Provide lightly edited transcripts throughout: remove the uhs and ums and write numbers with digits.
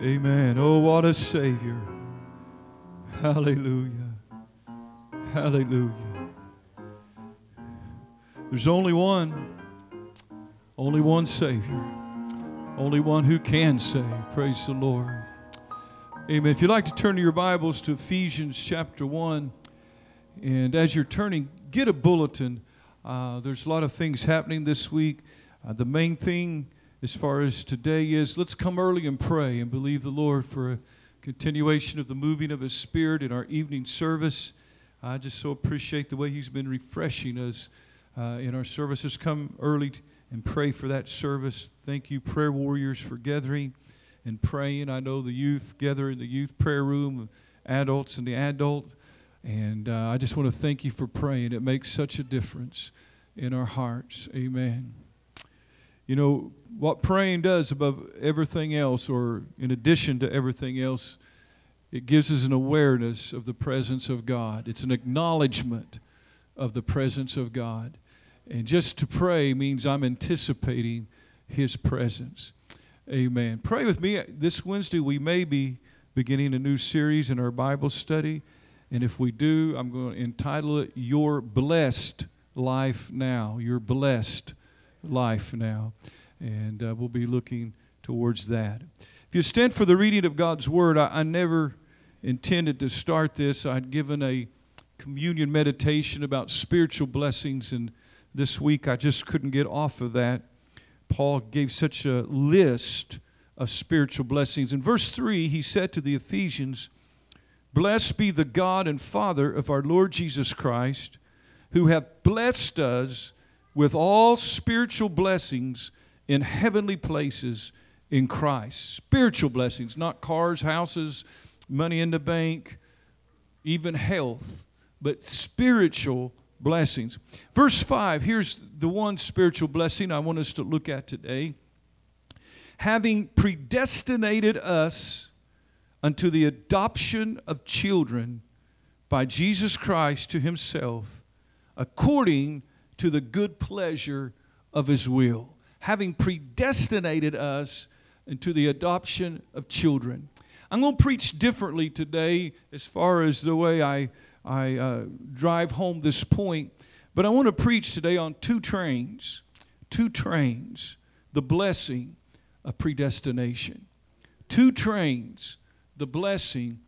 Amen. Oh, what a Savior. Hallelujah. Hallelujah. There's only one Savior. Only one who can save. Praise the Lord. Amen. If you'd like to turn to your Bibles to Ephesians chapter 1, and as you're turning, get a bulletin. There's a lot of things happening this week. The main thing as far as today is let's come early and pray and believe the Lord for a continuation of the moving of His Spirit in our evening service. I just so appreciate the way He's been refreshing us in our services. Come early and pray for that service. Thank you, prayer warriors, for gathering and praying. I know the youth gather in the youth prayer room, adults in the adult. And I just want to thank you for praying. It makes such a difference in our hearts. Amen. You know, what praying does above everything else, or in addition to everything else, it gives us an awareness of the presence of God. It's an acknowledgement of the presence of God. And just to pray means I'm anticipating His presence. Amen. Pray with me. This Wednesday we may be beginning a new series in our Bible study. And if we do, I'm going to entitle it, Your Blessed Life Now. Your Blessed Life Now. And we'll be looking towards that. If you stand for the reading of God's Word, I never intended to start this. I'd given a communion meditation about spiritual blessings, and this week I just couldn't get off of that. Paul gave such a list of spiritual blessings. In verse 3, he said to the Ephesians, "Blessed be the God and Father of our Lord Jesus Christ, who hath blessed us with all spiritual blessings in heavenly places in Christ." Spiritual blessings, not cars, houses, money in the bank, even health, but spiritual blessings. Verse 5, here's the one spiritual blessing I want us to look at today. "Having predestinated us unto the adoption of children by Jesus Christ to Himself, according to the good pleasure of His will." Having predestinated us into the adoption of children. I'm going to preach differently today as far as the way I drive home this point, but I want to preach today on two trains, the blessing of predestination. Two trains, the blessing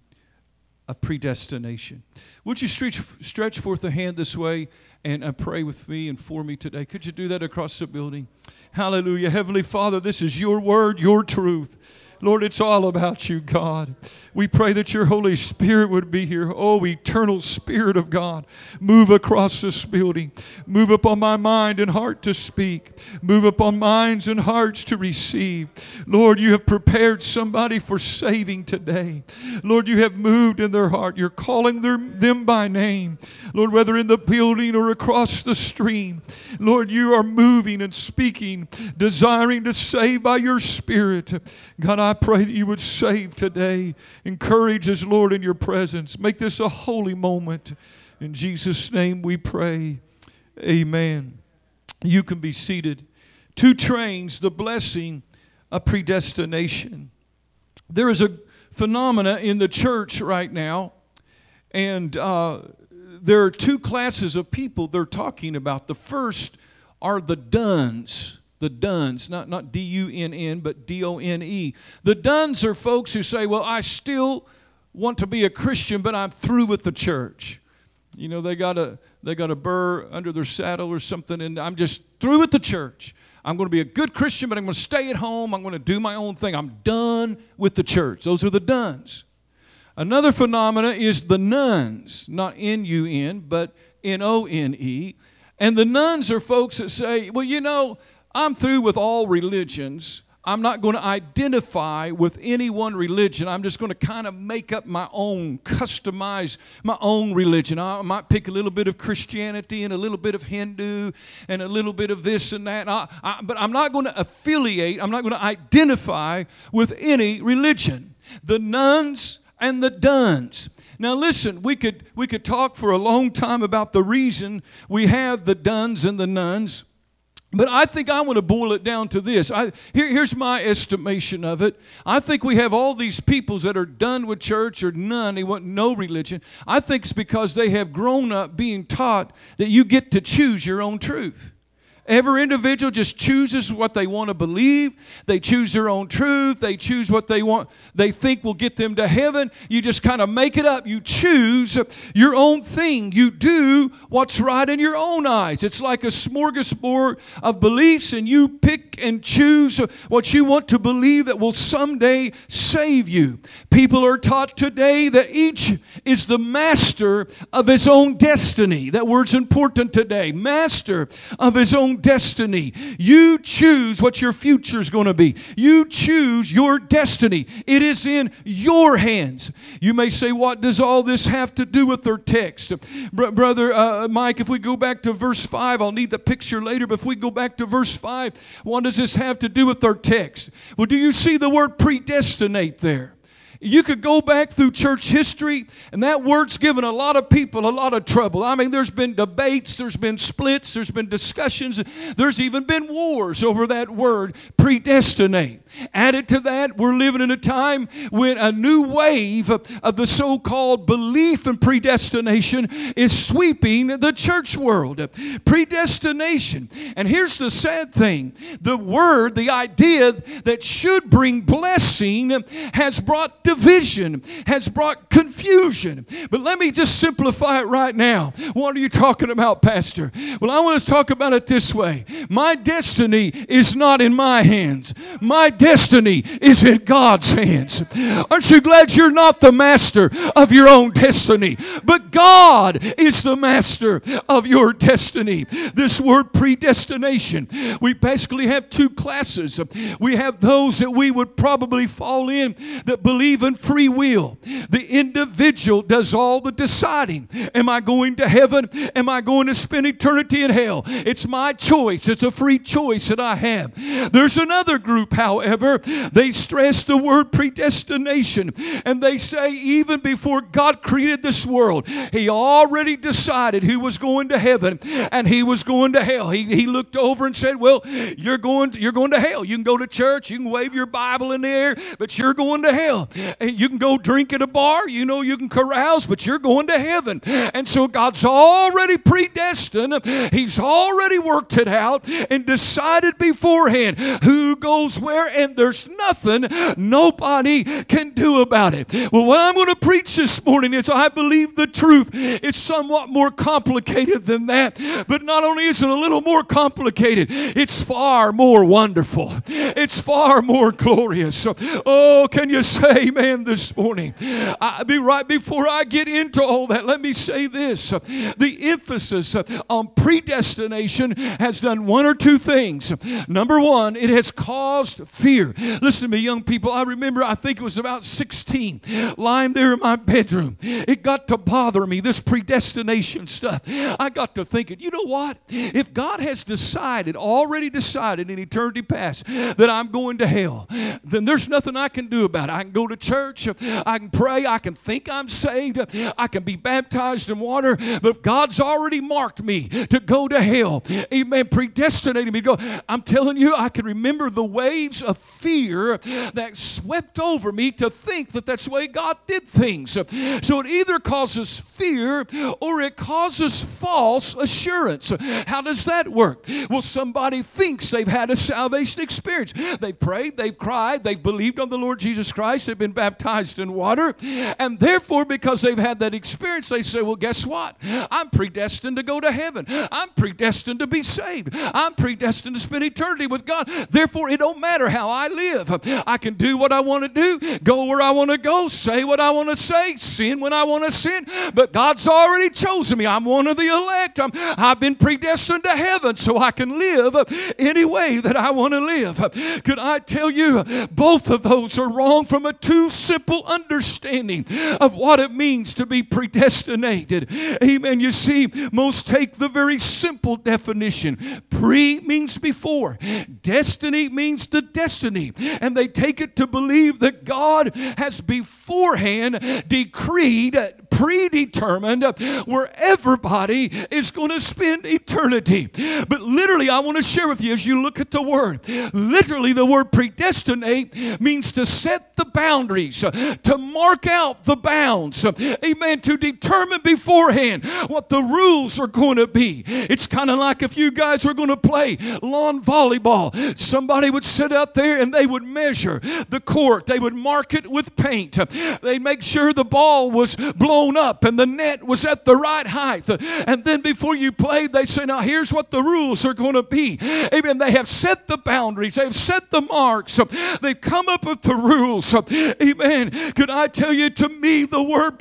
of predestination. Would you stretch forth a hand this way and pray with me and for me today? Could you do that across the building? Hallelujah. Heavenly Father, this is your word, your truth. Lord, it's all about you, God. We pray that your Holy Spirit would be here. Oh, eternal Spirit of God, move across this building. Move upon my mind and heart to speak. Move upon minds and hearts to receive. Lord, you have prepared somebody for saving today. Lord, you have moved in their heart. You're calling them by name. Lord, whether in the building or across the stream, Lord, you are moving and speaking, desiring to save by your Spirit. God, I pray that you would save today. Encourage us, Lord, in your presence. Make this a holy moment. In Jesus' name we pray. Amen. You can be seated. Two trains, the blessing of predestination. There is a phenomena in the church right now, and there are two classes of people they're talking about. The first are the dones. The dones, not D-U-N-N, but D-O-N-E. The dones are folks who say, well, I still want to be a Christian, but I'm through with the church. You know, they got a burr under their saddle or something, and I'm just through with the church. I'm going to be a good Christian, but I'm going to stay at home. I'm going to do my own thing. I'm done with the church. Those are the dones. Another phenomena is the nuns, not N-U-N, but N-O-N-E. And the nuns are folks that say, well, you know, I'm through with all religions. I'm not going to identify with any one religion. I'm just going to kind of make up my own, customize my own religion. I might pick a little bit of Christianity and a little bit of Hindu and a little bit of this and that. But I'm not going to affiliate. I'm not going to identify with any religion. The nuns and the dones. Now listen, we could talk for a long time about the reason we have the dones and the nuns. But I think I want to boil it down to this. Here's my estimation of it. I think we have all these peoples that are done with church or none. They want no religion. I think it's because they have grown up being taught that you get to choose your own truth. Every individual just chooses what they want to believe. They choose their own truth. They choose what they want, they think will get them to heaven. You just kind of make it up. You choose your own thing. You do what's right in your own eyes. It's like a smorgasbord of beliefs, and you pick and choose what you want to believe that will someday save you. People are taught today that each is the master of his own destiny. That word's important today. Master of his own destiny. You choose what your future is going to be. You choose your destiny. It is in your hands. You may say, what does all this have to do with their text? Brother Mike, if we go back to verse 5, I'll need the picture later, but if we go back to verse 5, what does this have to do with our text? Well, do you see the word predestinate there? You could go back through church history, and that word's given a lot of people a lot of trouble. I mean, there's been debates, there's been splits, there's been discussions, there's even been wars over that word, predestinate. Added to that, we're living in a time when a new wave of the so-called belief in predestination is sweeping the church world. Predestination. And here's the sad thing. The word, the idea that should bring blessing has brought division, has brought confusion. But let me just simplify it right now. What are you talking about, Pastor? Well, I want us to talk about it this way. My destiny is not in my hands. My destiny is in God's hands. Aren't you glad you're not the master of your own destiny? But God is the master of your destiny. This word predestination, we basically have two classes. We have those that we would probably fall in that believe in free will. The individual does all the deciding. Am I going to heaven? Am I going to spend eternity in hell? It's my choice. It's a free choice that I have. There's another group, however, they stress the word predestination, and they say even before God created this world, He already decided who was going to heaven and he was going to hell. He looked over and said, well, you're going to hell. You can go to church, you can wave your Bible in the air, but you're going to hell. You can go drink at a bar, you know, you can carouse, but you're going to heaven. And so God's already predestined. He's already worked it out and decided beforehand who goes where, and there's nothing nobody can do about it. Well, what I'm going to preach this morning is I believe the truth is somewhat more complicated than that. But not only is it a little more complicated, it's far more wonderful. It's far more glorious. Oh, can you say amen this morning? Right before I get into all that, let me say this. The emphasis on predestination has done one or two things. Number one, it has caused fear. Listen to me, young people. I remember, I think it was about 16, lying there in my bedroom. It got to bother me, this predestination stuff. I got to thinking, you know what? If God has already decided in eternity past that I'm going to hell, then there's nothing I can do about it. I can go to church, I can pray, I can think I'm saved, I can be baptized in water, but if God's already marked me to go to hell, amen, predestinated me to go, I'm telling you, I can remember the waves of fear that swept over me to think that that's the way God did things. So it either causes fear or it causes false assurance. How does that work? Well, somebody thinks they've had a salvation experience. They've prayed, they've cried, they've believed on the Lord Jesus Christ, they've been baptized in water, and therefore, because they've had that experience, they say, well, guess what? I'm predestined to go to heaven. I'm predestined to be saved. I'm predestined to spend eternity with God. Therefore, it don't matter how I live. I can do what I want to do, go where I want to go, say what I want to say, sin when I want to sin, but God's already chosen me. I'm one of the elect. I've been predestined to heaven, so I can live any way that I want to live. Could I tell you, both of those are wrong from a too simple understanding of what it means to be predestinated. Amen. You see, most take the very simple definition. Pre means before. Destiny means the destiny. And they take it to believe that God has beforehand decreed, predetermined where everybody is going to spend eternity. But literally, I want to share with you as you look at the word, literally the word predestinate means to set the boundaries, to mark out the bounds, amen, to determine beforehand what the rules are going to be. It's kind of like if you guys were going to play lawn volleyball, somebody would sit out there and they would measure the court. They would mark it with paint. They'd make sure the ball was blown up and the net was at the right height. And then before you played, they say, now here's what the rules are going to be. Amen. They have set the boundaries. They've set the marks. They've come up with the rules. Amen. Could I tell you, to me, the word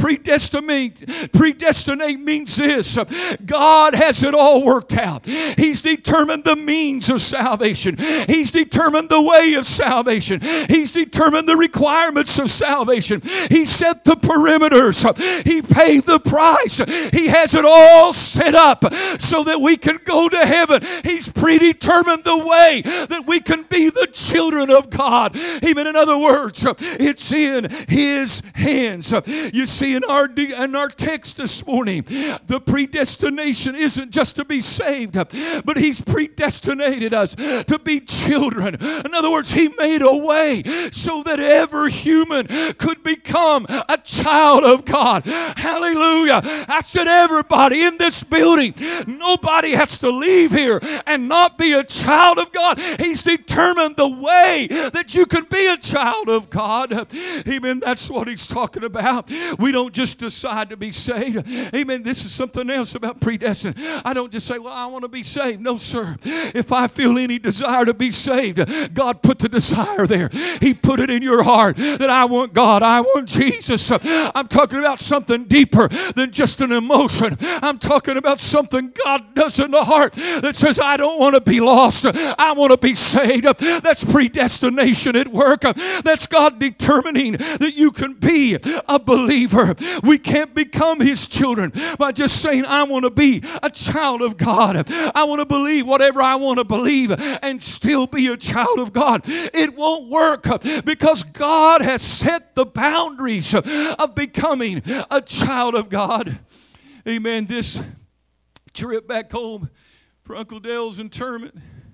predestinate means this. God has it all worked out. He's determined the means of salvation. He's determined the way of salvation. He's determined the requirements of salvation. He set the perimeters. He paid the price. He has it all set up so that we can go to heaven. He's predetermined the way that we can be the children of God. Even in other words, it's in His hands. You see, in our text this morning, the predestination isn't just to be saved, but He's predestinated us to be children. In other words, He made a way so that every human could become a child of God. Hallelujah. I said everybody in this building, nobody has to leave here and not be a child of God. He's determined the way that you can be a child of God. Amen. That's what He's talking about. We don't just decide to be saved. Amen. This is something else about predestined. I don't just say, well, I want to be saved. No, sir. If I feel any desire to be saved, God put the desire there. He put it in your heart that I want God. I want Jesus. I'm talking about something deeper than just an emotion. I'm talking about something God does in the heart that says, I don't want to be lost. I want to be saved. That's predestination at work. That's God determining that you can be a believer. We can't become His children by just saying, I want to be a child of God. I want to believe whatever I want to believe and still be a child of God. It won't work because God has set the boundaries of becoming a child of God. Amen. This trip back home for Uncle Dale's interment,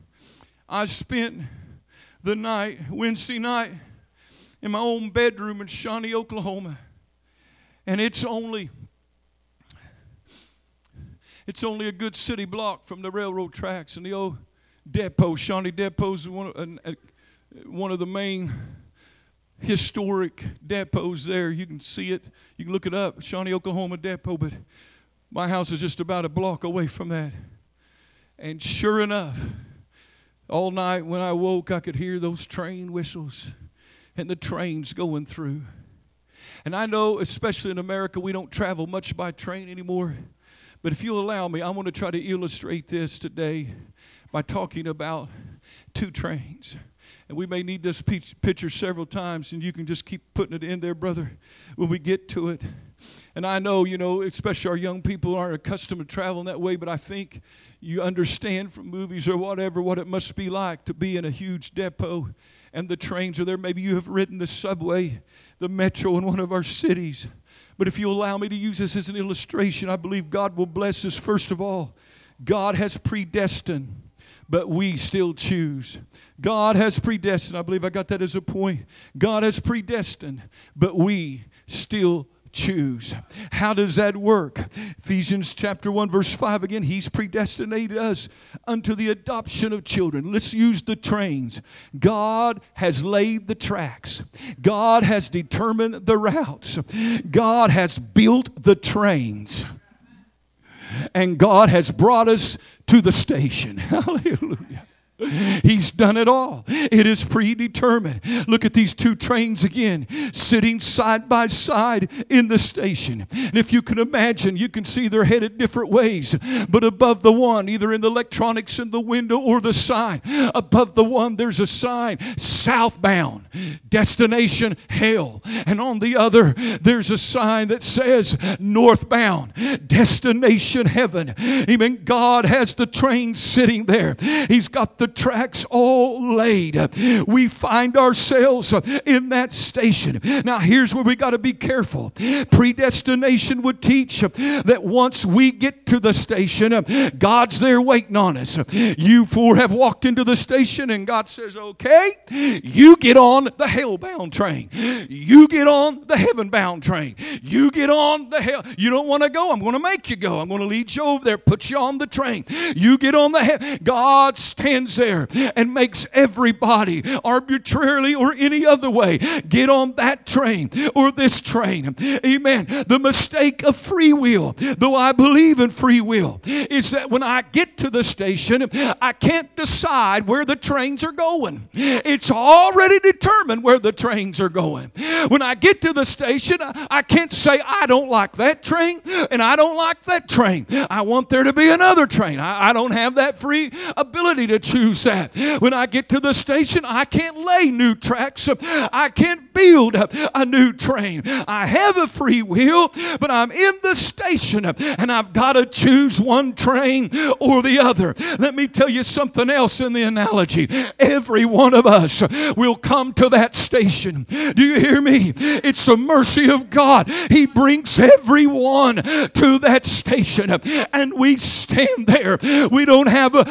I spent the night, Wednesday night, in my own bedroom in Shawnee, Oklahoma. And it's only a good city block from the railroad tracks and the old depot. Shawnee Depot is one of the main historic depots there. You can see it. You can look it up, Shawnee, Oklahoma Depot. But my house is just about a block away from that. And sure enough, all night when I woke, I could hear those train whistles and the trains going through. And I know, especially in America, we don't travel much by train anymore. But if you'll allow me, I want to try to illustrate this today by talking about two trains. And we may need this picture several times, and you can just keep putting it in there, brother, when we get to it. And I know, especially our young people aren't accustomed to traveling that way, but I think you understand from movies or whatever what it must be like to be in a huge depot and the trains are there. Maybe you have ridden the subway, the metro in one of our cities. But if you allow me to use this as an illustration, I believe God will bless us. First of all, God has predestined, but we still choose. God has predestined. I believe I got that as a point. God has predestined, but we still choose. How does that work? Ephesians chapter 1 verse 5 again. He's predestinated us unto the adoption of children. Let's use the trains. God has laid the tracks. God has determined the routes. God has built the trains. And God has brought us to the station. Hallelujah. He's done it all. It is predetermined. Look at these two trains again, sitting side by side in the station. And if you can imagine, you can see they're headed different ways. But above the one, either in the electronics in the window or the sign, above the one there's a sign, southbound, destination hell. And on the other, there's a sign that says northbound, destination heaven. Amen. God has the train sitting there. He's got the tracks all laid, we find ourselves in that station. Now, here's where we got to be careful. Predestination would teach that once we get to the station, God's there waiting on us. You four have walked into the station, and God says, okay, you get on the hell-bound train. You get on the heaven-bound train. You get on the hell. You don't want to go? I'm going to make you go. I'm going to lead you over there, put you on the train. You get on the God stands there and makes everybody arbitrarily or any other way get on that train or this train. Amen. The mistake of free will, though I believe in free will, is that when I get to the station, I can't decide where the trains are going. It's already determined where the trains are going. When I get to the station, I can't say I don't like that train and I don't like that train. I want there to be another train. I don't have that free ability to choose that. When I get to the station, I can't lay new tracks. I can't build a new train. I have a free will, but I'm in the station and I've got to choose one train or the other. Let me tell you something else in the analogy. Every one of us will come to that station. Do you hear me? It's the mercy of God. He brings everyone to that station, and we stand there. We don't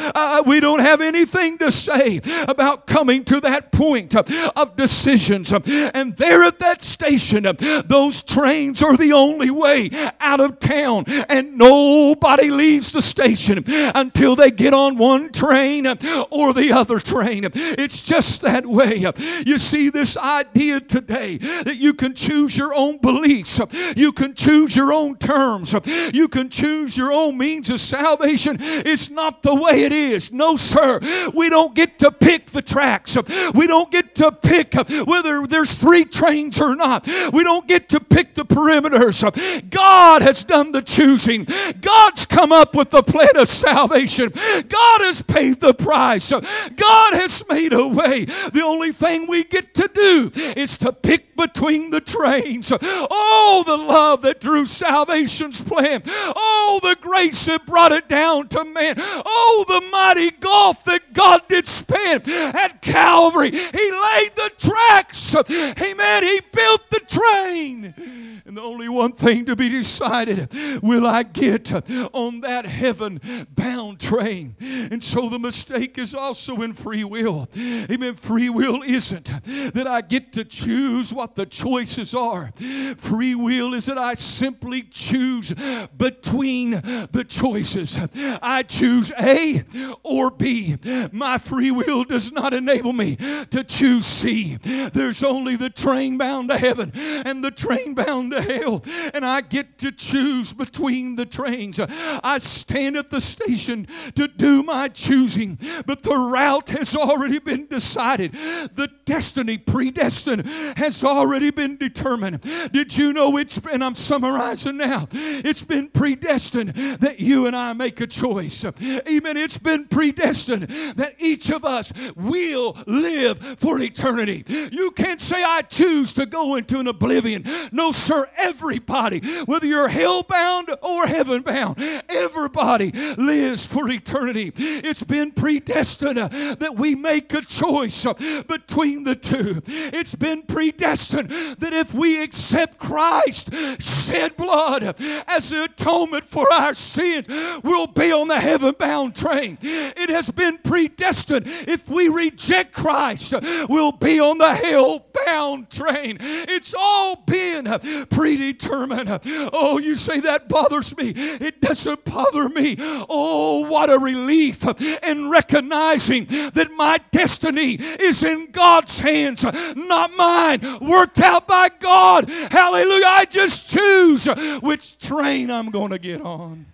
have anything to say about coming to that point of decisions. And there at that station, those trains are the only way out of town, and nobody leaves the station until they get on one train or the other train. It's just that way. You see, this idea today that you can choose your own beliefs, you can choose your own terms, you can choose your own means of salvation. It's not the way it is. No, sir. We don't get to pick the tracks. We don't get to pick whether there's 3 trains or not. We don't get to pick the perimeters. God has done the choosing. God's come up with the plan of salvation. God has paid the price. God has made a way. The only thing we get to do is to pick between the trains. Oh, the love that drew salvation's plan. Oh, the grace that brought it down to man. Oh, the mighty gulf that God did span at Calvary. He laid the tracks. Amen. He built the train. And the only one thing to be decided, will I get on that heaven-bound train? And so the mistake is also in free will. Amen. Free will isn't that I get to choose what the choices are. Free will is that I simply choose between the choices. I choose A or B. My free will does not enable me to choose C. There's only the train bound to heaven and the train bound to hell, and I get to choose between the trains. I stand at the station to do my choosing, but the route has already been decided. The destiny, predestined, has already been determined. Did you know and I'm summarizing now, it's been predestined that you and I make a choice. Amen. It's been predestined that each of us will live for eternity. You can't say I choose to go into an oblivion. No, sir. Everybody, whether you're hell-bound or heaven-bound, everybody lives for eternity. It's been predestined that we make a choice between the two. It's been predestined that if we accept Christ shed blood as the atonement for our sins, we'll be on the heaven-bound train. It has been predestined if we reject Christ, we'll be on the hell-bound train. It's all been predetermined. Oh, you say that bothers me. It doesn't bother me. Oh, what a relief in recognizing that my destiny is in God's hands, not mine, worked out by God. Hallelujah. I just choose which train I'm going to get on.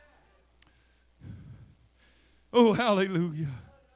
Oh, hallelujah.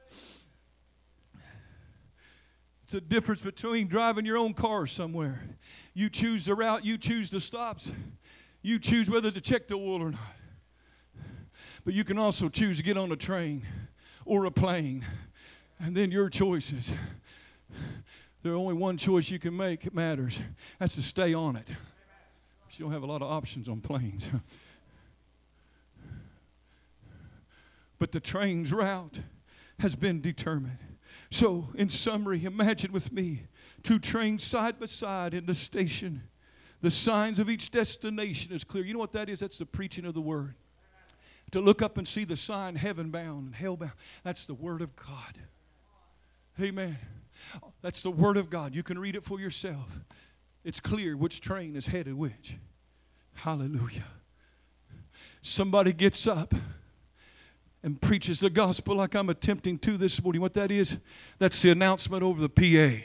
It's a difference between driving your own car somewhere. You choose the route, you choose the stops, you choose whether to check the oil or not. But you can also choose to get on a train or a plane, and then your choices. There's only one choice you can make. It matters. That's to stay on it. You don't have a lot of options on planes. But the train's route has been determined. So, in summary, imagine with me 2 trains side by side in the station. The signs of each destination is clear. You know what that is? That's the preaching of the Word. To look up and see the sign heaven bound and hell bound, that's the Word of God. Amen. That's the Word of God. You can read it for yourself. It's clear which train is headed which. Hallelujah. Somebody gets up and preaches the gospel like I'm attempting to this morning. What that is, that's the announcement over the PA.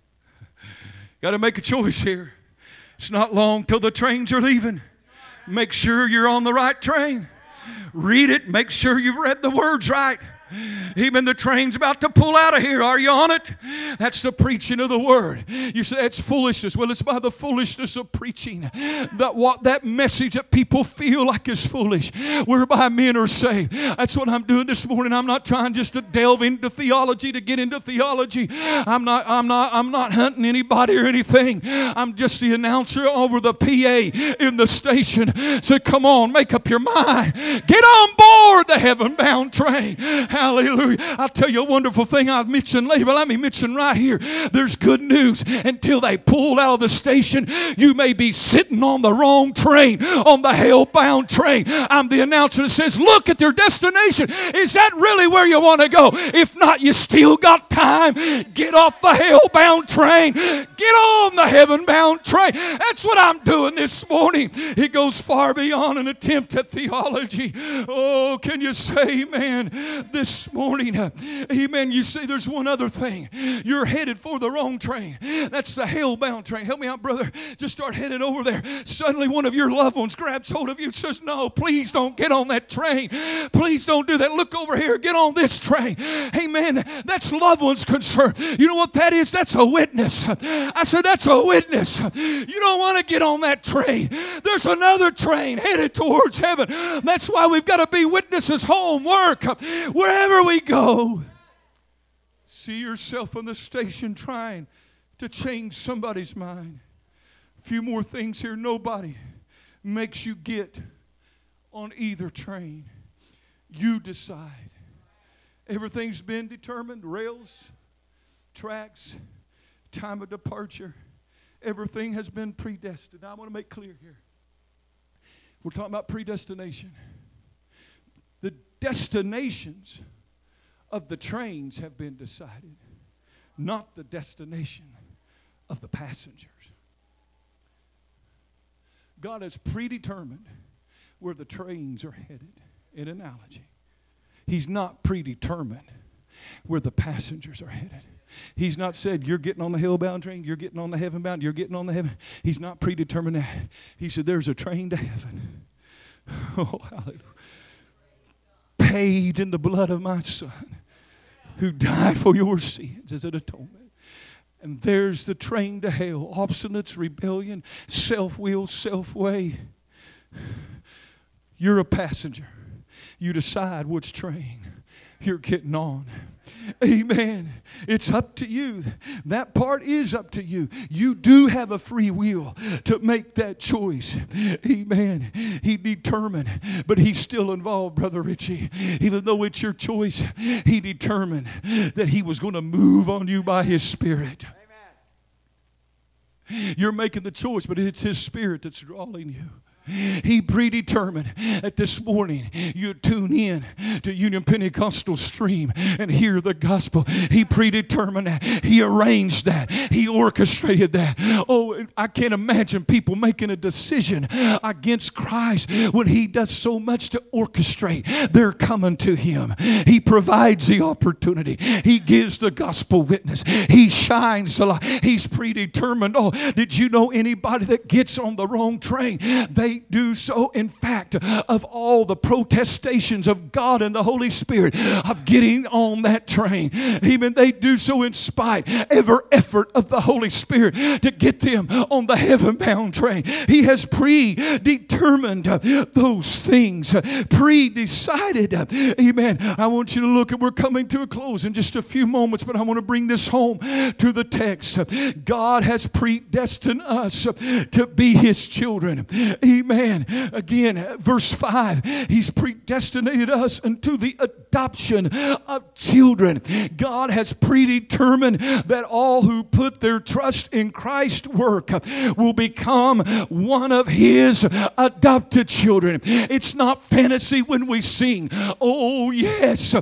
Got to make a choice here. It's not long till the trains are leaving. Make sure you're on the right train. Read it. Make sure you've read the words right. Even the train's about to pull out of here. Are you on it? That's the preaching of the Word. You say it's foolishness. Well, it's by the foolishness of preaching that message that people feel like is foolish, whereby men are saved. That's what I'm doing this morning. I'm not trying just to delve into theology to get into theology. I'm not hunting anybody or anything. I'm just the announcer over the PA in the station. So come on, make up your mind. Get on board the heaven-bound train. Hallelujah. I'll tell you a wonderful thing I'll mention later, but let me mention right here. There's good news. Until they pull out of the station, you may be sitting on the wrong train, on the hell-bound train. I'm the announcer that says, look at their destination. Is that really where you want to go? If not, you still got time. Get off the hell-bound train. Get on the heaven-bound train. That's what I'm doing this morning. It goes far beyond an attempt at theology. Oh, can you say amen this morning? Amen. You see, there's one other thing. You're headed for the wrong train. That's the hell-bound train. Help me out, brother. Just start heading over there. Suddenly one of your loved ones grabs hold of you and says, no, please don't get on that train. Please don't do that. Look over here. Get on this train. Amen. That's loved one's concern. You know what that is? That's a witness. I said, that's a witness. You don't want to get on that train. There's another train headed towards heaven. That's why we've got to be witnesses, home, work, wherever we go. See yourself on the station trying to change somebody's mind. A few more things here. Nobody makes you get on either train. You decide. Everything's been determined. Rails, tracks, time of departure. Everything has been predestined. Now I want to make clear here. We're talking about predestination. The destinations of the trains have been decided, not the destination of the passengers. God has predetermined where the trains are headed. In analogy, He's not predetermined where the passengers are headed. He's not said, you're getting on the hell-bound train, you're getting on the heaven-bound, you're getting on the heaven. He's not predetermined that. He said, there's a train to heaven. Oh, hallelujah. Paid in the blood of my Son, who died for your sins as an atonement. And there's the train to hell. Obstinance, rebellion, self-will, self-way. You're a passenger. You decide which train you're getting on. Amen. It's up to you. That part is up to you. You do have a free will to make that choice. Amen. He determined, but He's still involved, Brother Richie. Even though it's your choice, He determined that He was going to move on you by His Spirit. Amen. You're making the choice, but it's His Spirit that's drawing you. He predetermined that this morning you tune in to Union Pentecostal Stream and hear the gospel. He predetermined that. He arranged that. He orchestrated that. Oh, I can't imagine people making a decision against Christ when He does so much to orchestrate. They're coming to Him. He provides the opportunity. He gives the gospel witness. He shines the light. He's predetermined. Oh, did you know anybody that gets on the wrong train? They do so, in fact, of all the protestations of God and the Holy Spirit of getting on that train. Even they do so in spite every effort of the Holy Spirit to get them on the heaven-bound train. He has predetermined those things, pre-decided. Amen. I want you to look, and we're coming to a close in just a few moments, but I want to bring this home to the text. God has predestined us to be His children. Amen. Amen. Again, verse 5, He's predestinated us unto the adoption of children. God has predetermined that all who put their trust in Christ's work will become one of His adopted children. It's not fantasy when we sing, oh yes,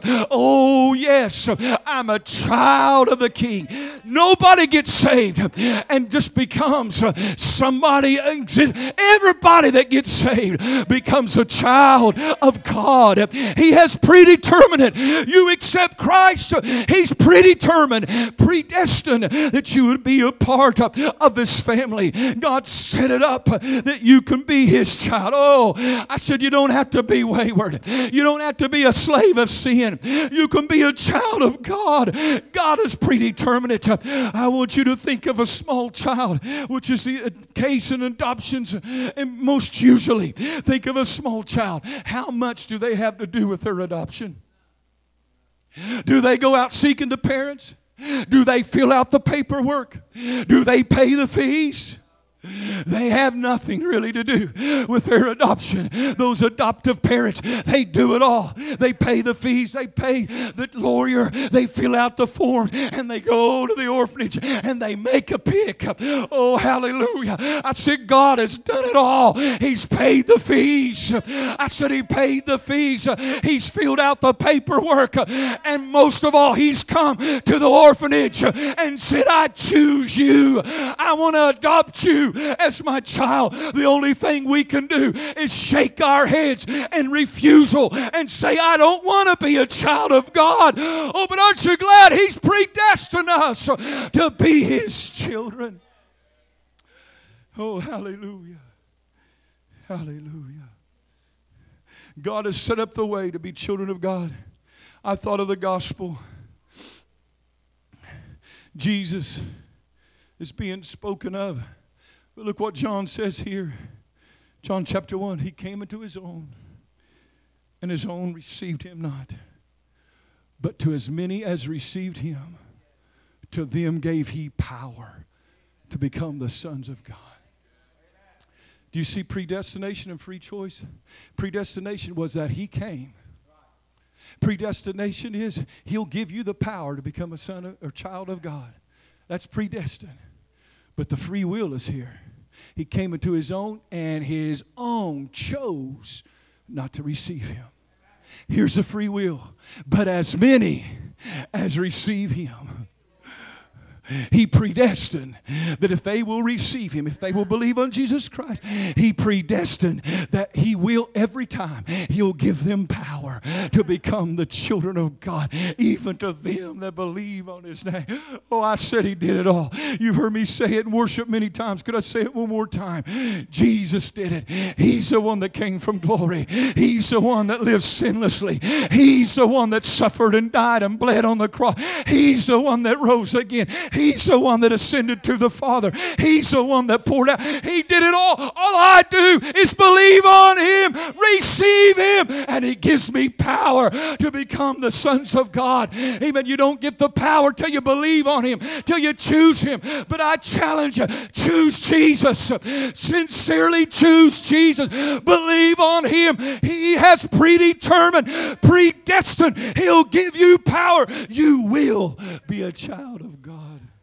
I'm a child of the King. Nobody gets saved and just becomes somebody. Everybody that gets saved becomes a child of God. He has predetermined it. You accept Christ, He's predetermined, predestined that you would be a part of His family. God set it up that you can be His child. Oh, I said you don't have to be wayward. You don't have to be a slave of sin. You can be a child of God. God has predetermined it. I want you to think of a small child, which is the case in adoptions, and most usually think of a small child. How much do they have to do with their adoption? Do they go out seeking the parents? Do they fill out the paperwork? Do they pay the fees? They have nothing really to do with their adoption. Those adoptive parents, they do it all. They pay the fees, they pay the lawyer, they fill out the forms, and they go to the orphanage and they make a pick. Oh, hallelujah. I said, God has done it all. He's paid the fees. I said, He paid the fees. He's filled out the paperwork. And most of all, He's come to the orphanage and said, I choose you. I want to adopt you as my child. The only thing we can do is shake our heads in refusal and say, I don't want to be a child of God. Oh, but aren't you glad He's predestined us to be His children? Oh, hallelujah. Hallelujah. God has set up the way to be children of God. I thought of the gospel. Jesus is being spoken of. But look what John says here. John chapter 1. He came into His own, and His own received Him not. But to as many as received Him, to them gave He power to become the sons of God. Do you see predestination and free choice? Predestination was that He came. Predestination is He'll give you the power to become a son or child of God. That's predestined. But the free will is here. He came into His own, and His own chose not to receive Him. Here's the free will. But as many as receive Him, He predestined that if they will receive Him, if they will believe on Jesus Christ, He predestined that He will every time, He'll give them power to become the children of God, even to them that believe on His name. Oh, I said He did it all. You've heard me say it in worship many times. Could I say it one more time? Jesus did it. He's the one that came from glory. He's the one that lived sinlessly. He's the one that suffered and died and bled on the cross. He's the one that rose again. He's the one that ascended to the Father. He's the one that poured out. He did it all. All I do is believe on Him, receive Him, and He gives me power to become the sons of God. Amen. You don't get the power till you believe on Him, till you choose Him. But I challenge you, choose Jesus. Sincerely choose Jesus. Believe on Him. He has predetermined, predestined. He'll give you power. You will be a child of God.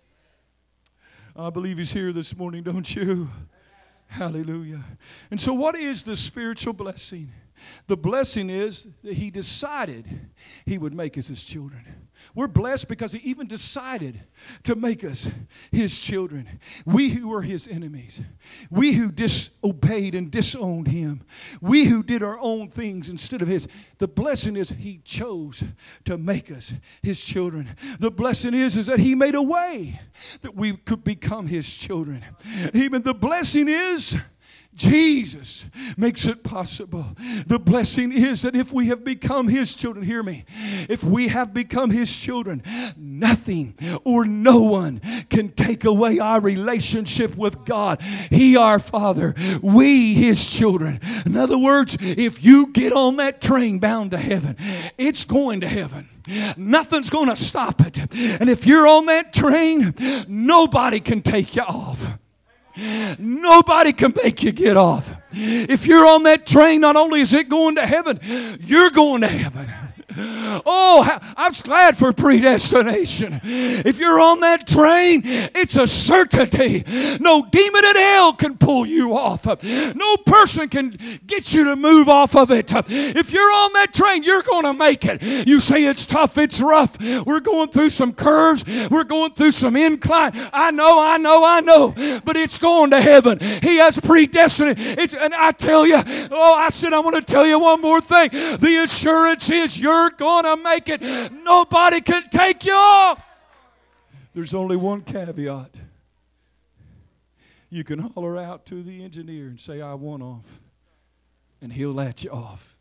I believe He's here this morning, don't you? Hallelujah. And so what is the spiritual blessing? The blessing is that He decided He would make us His children. We're blessed because He even decided to make us His children. We who were His enemies. We who disobeyed and disowned Him. We who did our own things instead of His. The blessing is He chose to make us His children. The blessing is that He made a way that we could become His children. Even the blessing is Jesus makes it possible. The blessing is that if we have become His children, hear me, if we have become His children, nothing or no one can take away our relationship with God. He our Father, we His children. In other words, if you get on that train bound to heaven, it's going to heaven. Nothing's going to stop it. And if you're on that train, nobody can take you off. Nobody can make you get off. If you're on that train, not only is it going to heaven, you're going to heaven. Oh, I'm glad for predestination. If you're on that train, it's a certainty. No demon in hell can pull you off. No person can get you to move off of it. If you're on that train, you're going to make it. You say it's tough, it's rough. We're going through some curves. We're going through some incline. I know. But it's going to heaven. He has predestined. And I tell you, I want to tell you one more thing. The assurance is you're going to make it. Nobody can take you off. There's only one caveat. You can holler out to the engineer and say, I want off. And he'll let you off.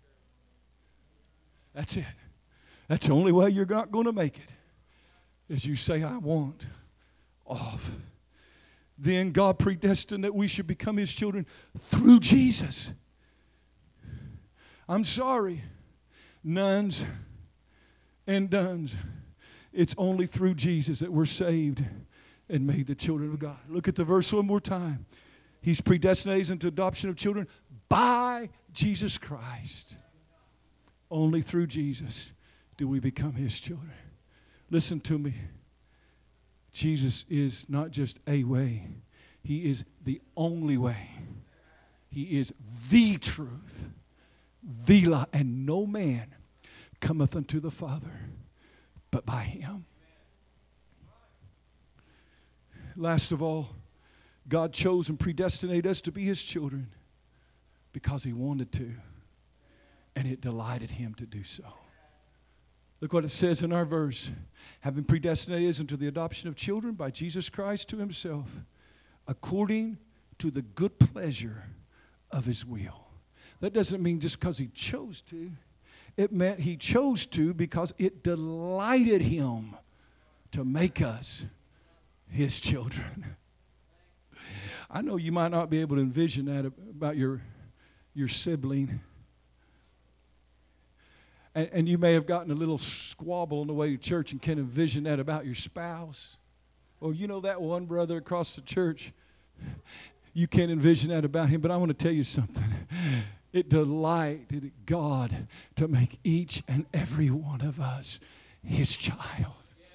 That's it. That's the only way you're not going to make it. Is you say, I want off. Then God predestined that we should become His children through Jesus. I'm sorry, nuns and duns. It's only through Jesus that we're saved and made the children of God. Look at the verse one more time. He's predestinated into adoption of children by Jesus Christ. Only through Jesus do we become His children. Listen to me. Jesus is not just a way. He is the only way. He is the truth, the life, and no man cometh unto the Father but by Him. Last of all, God chose and predestinated us to be His children because He wanted to, and it delighted Him to do so. Look what it says in our verse. Having predestinated us into the adoption of children by Jesus Christ to Himself, according to the good pleasure of His will. That doesn't mean just because He chose to. It meant He chose to because it delighted Him to make us His children. I know you might not be able to envision that about your sibling. And you may have gotten a little squabble on the way to church and can envision that about your spouse. Or you know that one brother across the church, you can't envision that about him. But I want to tell you something. It delighted God to make each and every one of us His child.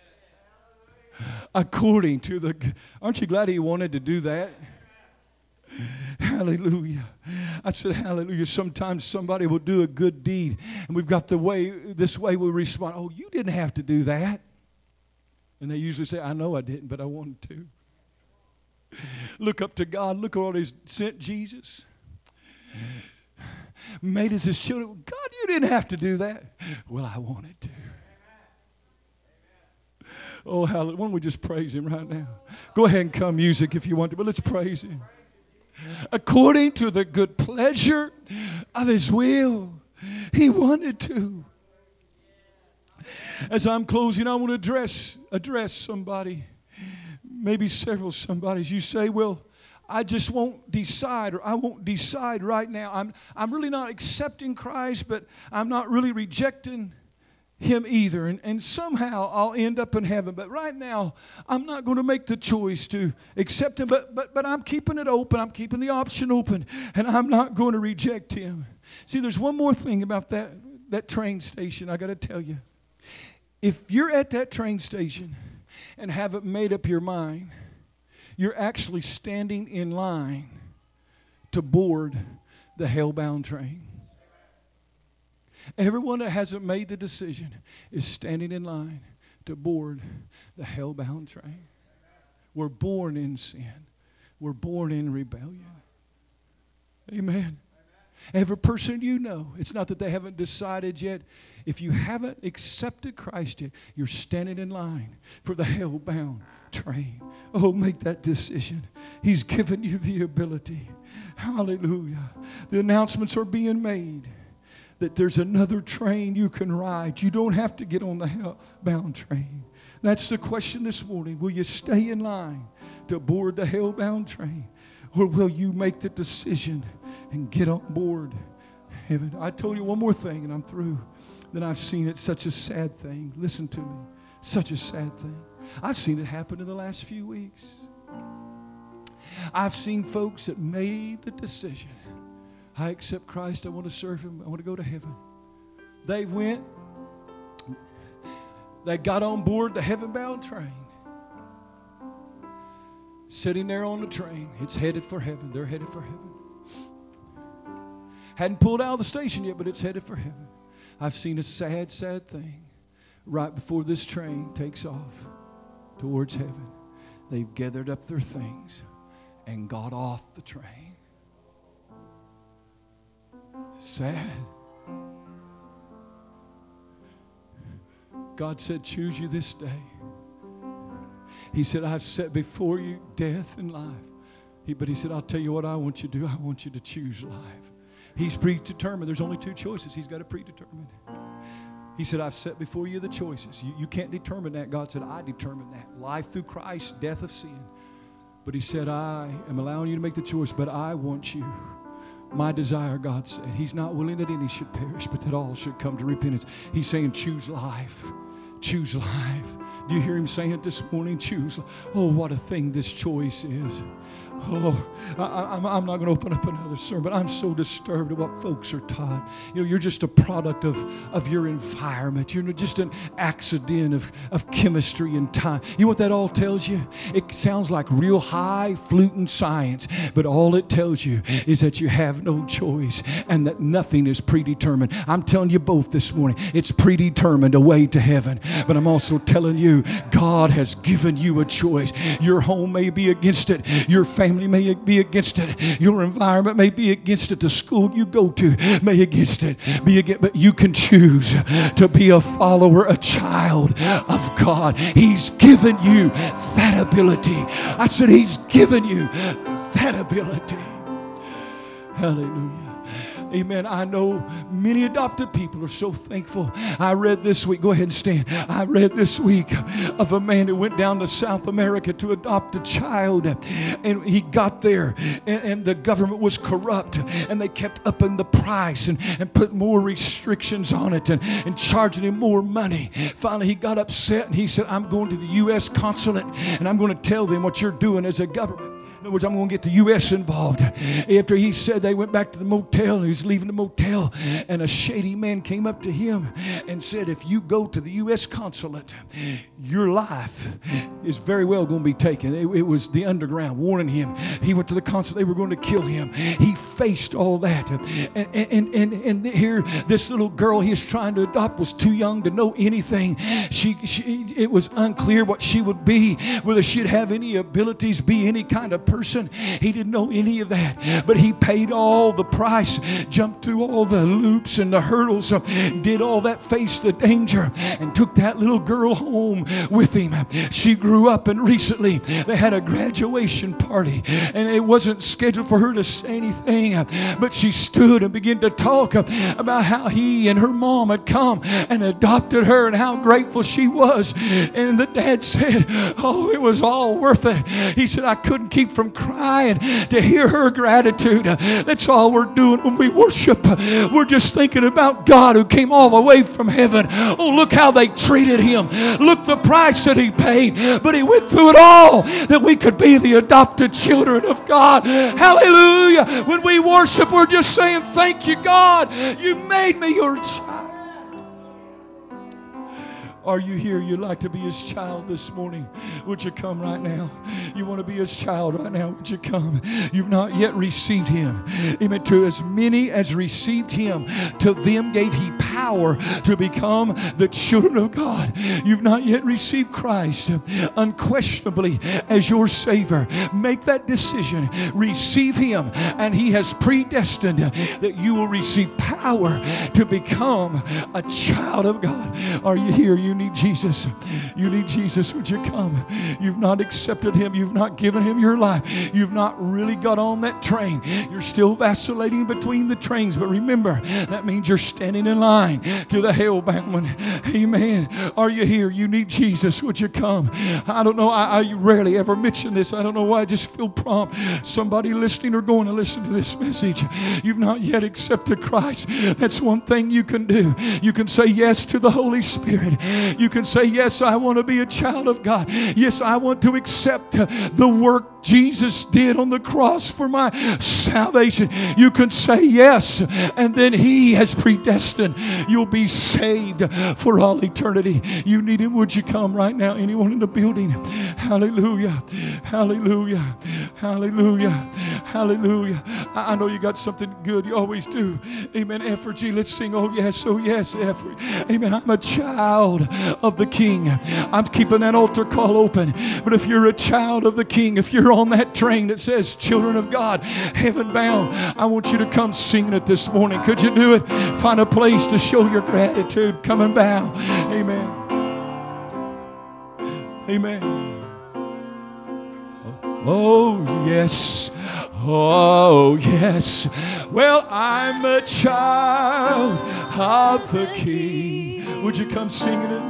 According to the... Aren't you glad He wanted to do that? Hallelujah. I said hallelujah. Sometimes somebody will do a good deed and we've got this way we respond. Oh, you didn't have to do that. And they usually say, I know I didn't, but I wanted to. Look up to God. Look at all He's sent Jesus. Made us His children. God, you didn't have to do that. Well, I wanted to. Oh, hallelujah. Why don't we just praise Him right now? Go ahead and come music if you want to, but let's praise Him. According to the good pleasure of His will, He wanted to. As I'm closing, I want to address somebody, maybe several somebodies. You say, well, I just won't decide, or I won't decide right now. I'm really not accepting Christ, but I'm not really rejecting Him either. And somehow I'll end up in heaven. But right now, I'm not going to make the choice to accept Him. But I'm keeping it open. I'm keeping the option open. And I'm not going to reject Him. See, there's one more thing about that train station I got to tell you. If you're at that train station and haven't made up your mind, you're actually standing in line to board the hell-bound train. Everyone that hasn't made the decision is standing in line to board the hell-bound train. We're born in sin. We're born in rebellion. Amen. Every person you know, it's not that they haven't decided yet. If you haven't accepted Christ yet, you're standing in line for the hell-bound train. Oh, make that decision. He's given you the ability. Hallelujah. The announcements are being made that there's another train you can ride. You don't have to get on the hell-bound train. That's the question this morning. Will you stay in line to board the hell-bound train? Or will you make the decision and get on board heaven? I told you one more thing and I'm through. Then I've seen it such a sad thing. Listen to me. Such a sad thing. I've seen it happen in the last few weeks. I've seen folks that made the decision I accept Christ. I want to serve Him. I want to go to heaven. They went. They got on board the heaven-bound train. Sitting there on the train. It's headed for heaven. They're headed for heaven. Hadn't pulled out of the station yet, but it's headed for heaven. I've seen a sad, sad thing. Right before this train takes off towards heaven, they've gathered up their things and got off the train. Sad. God said, choose you this day. He said, I've set before you death and life. But He said, I'll tell you what I want you to do. I want you to choose life. He's predetermined. There's only two choices. He's got it predetermined. He said, I've set before you the choices. You can't determine that. God said, I determine that. Life through Christ, death of sin. But He said, I am allowing you to make the choice, but I want you. My desire, God said, He's not willing that any should perish, but that all should come to repentance. He's saying, choose life. Choose life. Do you hear Him saying it this morning? Choose. Oh, what a thing this choice is. Oh, I'm not going to open up another sermon, but I'm so disturbed at what folks are taught. You know, you're just a product of your environment. You're just an accident of chemistry and time. You know what that all tells you? It sounds like real high-fluting science, but all it tells you is that you have no choice and that nothing is predetermined. I'm telling you both this morning. It's predetermined, a way to heaven. But I'm also telling you, God has given you a choice. Your home may be against it. Your family may be against it. Your environment may be against it. The school you go to may be against, but you can choose to be a follower, a child of God. He's given you that ability. I said He's given you that ability. Hallelujah. Amen. I know many adopted people are so thankful. I read this week, go ahead and stand. I read this week of a man who went down to South America to adopt a child. And he got there and the government was corrupt. And they kept upping the price and put more restrictions on it and charging him more money. Finally, he got upset and he said, I'm going to the U.S. consulate and I'm going to tell them what you're doing as a government. In other words, I'm going to get the U.S. involved. After he said, they went back to the motel, and he was leaving the motel, and a shady man came up to him and said, if you go to the U.S. consulate, your life is very well going to be taken. It was the underground warning him. He went to the consulate. They were going to kill him. He faced all that. And here, this little girl he was trying to adopt was too young to know anything. It was unclear what she would be, whether she'd have any abilities, be any kind of person. He didn't know any of that, but he paid all the price, jumped through all the loops and the hurdles, did all that, faced the danger, and took that little girl home with him. She grew up, and recently they had a graduation party, and it wasn't scheduled for her to say anything, but she stood and began to talk about how he and her mom had come and adopted her and how grateful she was. And the dad said, oh, it was all worth it. He said, I couldn't keep from crying to hear her gratitude. That's all we're doing when we worship. We're just thinking about God who came all the way from heaven. Oh, look how they treated him. Look the price that he paid. But he went through it all that we could be the adopted children of God. Hallelujah. When we worship, we're just saying, thank you, God. You made me your child. Are you here? You'd like to be His child this morning? Would you come right now? You want to be His child right now? Would you come? You've not yet received Him. Amen. To as many as received Him, to them gave He power to become the children of God. You've not yet received Christ unquestionably as your Savior. Make that decision. Receive Him, and He has predestined that you will receive power to become a child of God. Are you here? You need Jesus. You need Jesus. Would you come? You've not accepted Him. You've not given Him your life. You've not really got on that train. You're still vacillating between the trains. But remember, that means you're standing in line blind to the hell-bound one. Amen. Are you here? You need Jesus. Would you come? I don't know. I rarely ever mention this. I don't know why. I just feel prompt. Somebody listening or going to listen to this message, you've not yet accepted Christ. That's one thing you can do. You can say yes to the Holy Spirit. You can say, yes, I want to be a child of God. Yes, I want to accept the work Jesus did on the cross for my salvation. You can say yes, and then He has predestined. You'll be saved for all eternity. You need Him. Would you come right now? Anyone in the building? Hallelujah. Hallelujah. Hallelujah. Hallelujah. I know you got something good. You always do. Amen. Effigy, let's sing. Oh yes, Effigy. Amen. I'm a child of the King. I'm keeping that altar call open. But if you're a child of the King, if you're on that train that says children of God, heaven bound, I want you to come singing it this morning. Could you do it? Find a place to show your gratitude. Come and bow. Amen. Amen. Oh, yes. Oh, yes. Well, I'm a child of the King. Would you come singing it?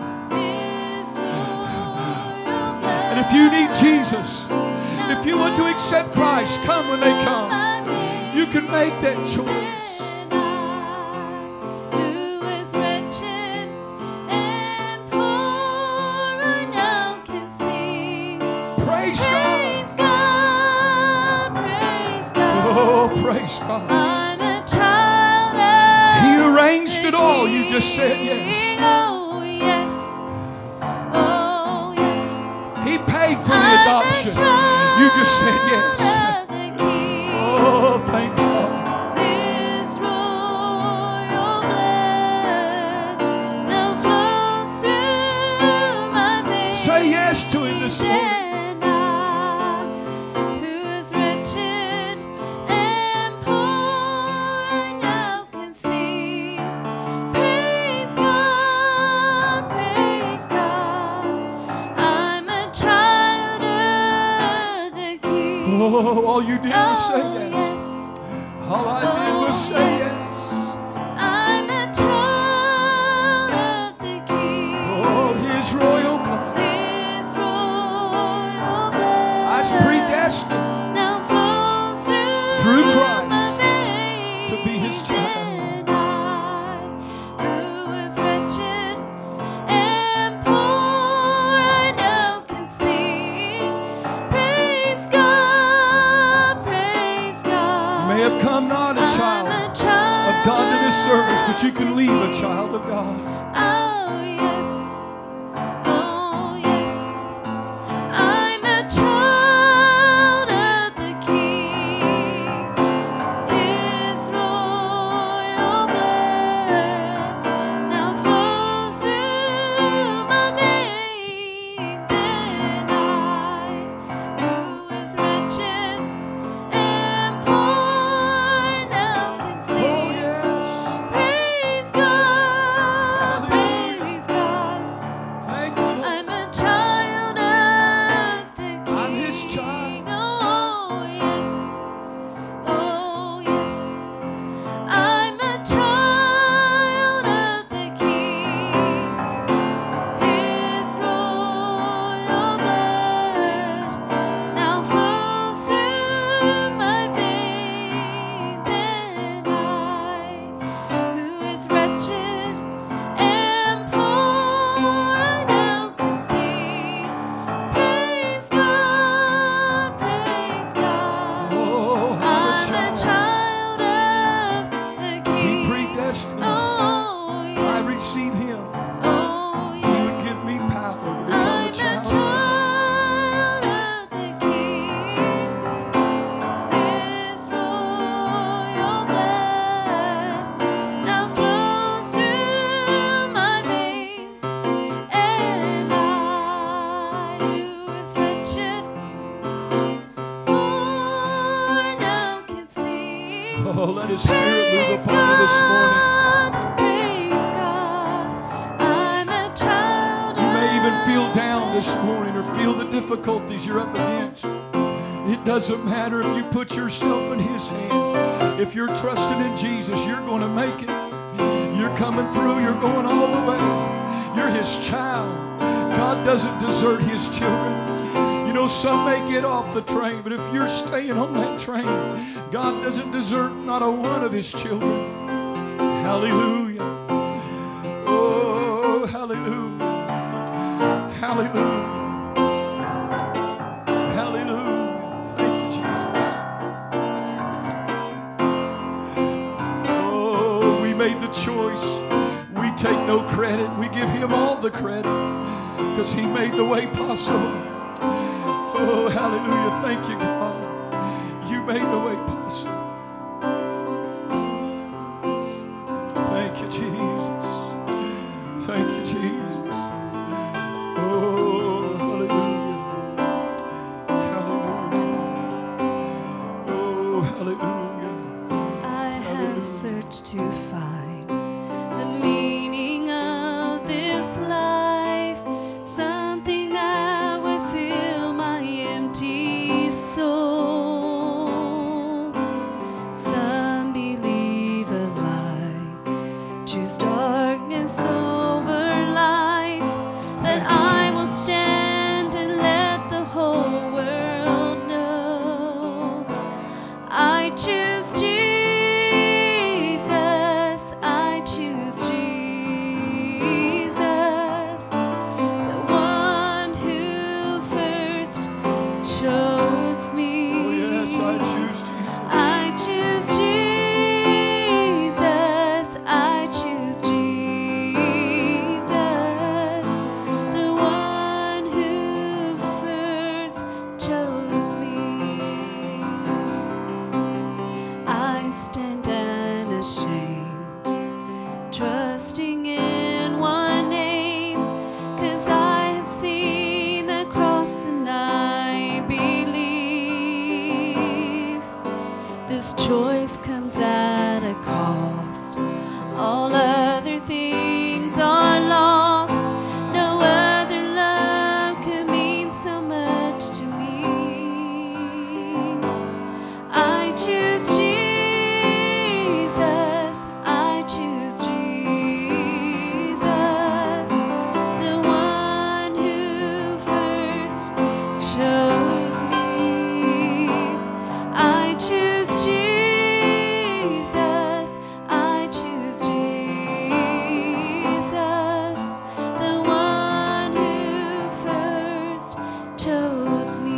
And if you need Jesus, if you want to accept Christ, come when they come. You can make that choice. Praise God. Oh, praise God. I'm a child of He arranged it all. You just said yes. Oh, yes. Oh, yes. He paid for the adoption. You just said yes. Oh, thank God. His royal blood now flows through my veins. Say yes to Him this morning. And I, who is wretched and poor, now can see. Praise God, praise God. I'm a child of the King. Oh, all you did was say Oh, yes. yes. All I did was say yes. I'm a child of the King. Oh, His royal blood. His royal blood I was predestined now flows through my Christ veins. to be His child. And I, who was wretched and poor, I now can sing. Praise God, praise God. You may have come not a child of God to this service, but you can leave a child of God. Oh, yes. Oh, yes. I'm a child of the King. His royal blood now flows through my veins. And I, who was wretched and poor, now can sing. Oh, yes. Praise God, Hallelujah. praise God. Thank you, Lord. I'm a child of the King. I'm His child. Oh, yes. Oh, yes. I'm a child of the King. His royal blood now flows through my veins. And I, who is wretched and poor, I now can see. Praise God, praise God. Oh, I'm a child. of the King. He predestined. Oh, yes. I receive Him. Oh, He yes. would give me power to become a I'm a child of God. child of the King. His royal blood now flows through my veins. And I, who was wretched, poor, now can sing. Oh, let His Spirit move upon you this morning. Praise God, I'm a child. You may even feel down this morning or feel the difficulties you're up against. It doesn't matter if you put yourself in His hand. If you're trusting in Jesus, you're going to make it. You're coming through. You're going all the way. You're His child. God doesn't desert His children. You know, some may get off the train, but if you're staying on that train, God doesn't desert not a one of His children. Hallelujah. Oh, hallelujah. Hallelujah. Hallelujah. Thank you, Jesus. Oh, we made the choice. We take no credit. We give Him all the credit because He made the way possible. Oh, hallelujah. Thank you, God. You made the way possible. Thank you, Jesus. Thank you, Jesus. Oh, hallelujah. Hallelujah. Oh, hallelujah. I have searched to find the meaning of this life, something that would fill my empty soul. Some believe a lie, choose darkness over light, but I will stand and let the whole world know I choose Jesus, I choose Jesus, the one who first chose me. Oh, yes, I choose Jesus. I choose Jesus, I choose Jesus, the one who first chose me. I stand unashamed, trusting in one name, 'cause I have seen the cross and I believe this choice comes at a cost. All other things are lost. No other love could mean so much to me. I choose Jesus, I choose Jesus, the one who first chose me. I choose Jesus, I choose Jesus, the one who first chose me.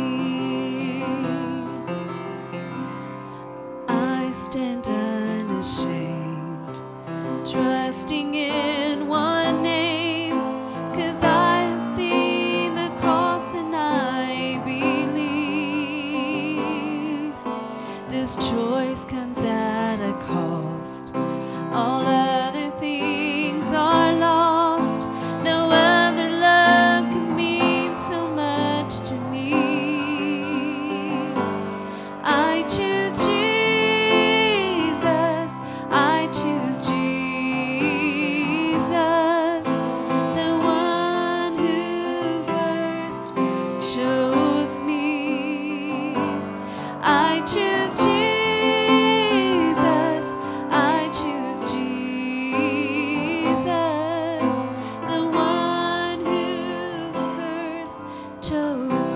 I stand unashamed, trusting in one name, 'cause I have seen the cross and I believe this choice comes at a cost. All other things are lost. No other love can mean so much to me. I choose Jesus, I choose Jesus, the one who first chose me. I choose Jesus, I choose Jesus, the one who first chose